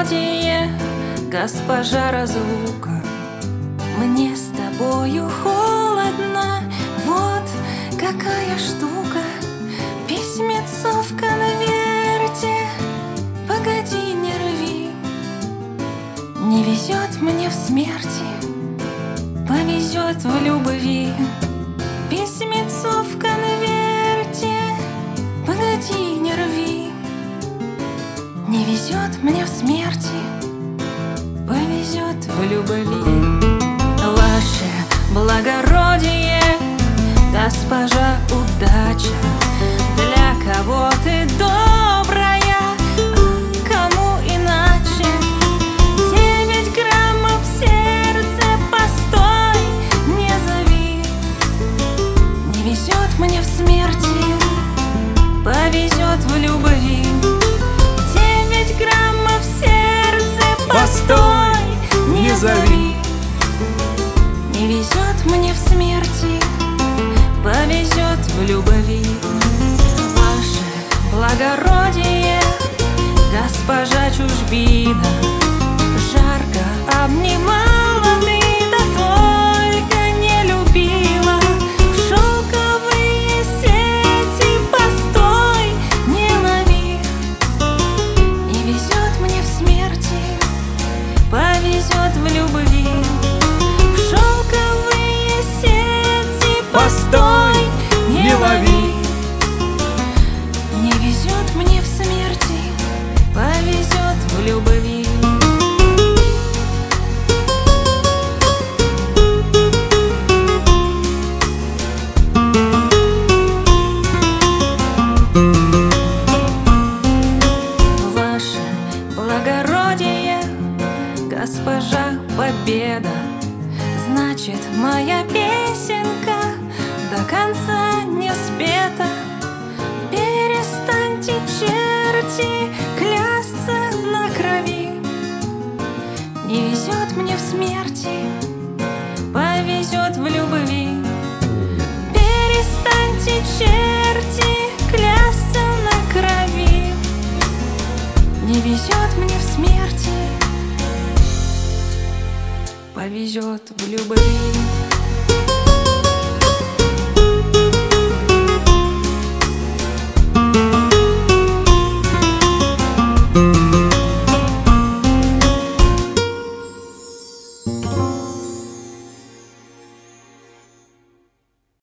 благородие, госпожа разлука. Мне с тобою холодно, вот какая штука. Письмецо в конверте, погоди, не рви. Не везет мне в смерти, повезет в любви. Письмецо в конверте, погоди, не рви. Не везет мне в смерти, повезет в любви. Ваше благородие, госпожа удача, для кого ты добрая, а кому иначе? 9 граммов в сердце, постой, не зови. Не везет мне в смерти, повезет в любви. 9 граммов в сердце, постой, не зови. Не везет мне в смерти, повезет в любви. Ваше благородие, госпожа чужбина, жарко обнимала ты, да только не любила. Шелковые сети, постой, не лови. Не везет мне в смерти, повезет в любви. Шелковые сети, постой, не лови. Не везет мне в смерти, повезет в любви. Ваше благородие, госпожа победа, значит, моя песенка до конца не спета. Перестаньте, черти, клясться на крови. Не везет мне в смерти, повезет в любви. Перестаньте, черти, клясться на крови. Не везет мне в смерти, повезет в любви.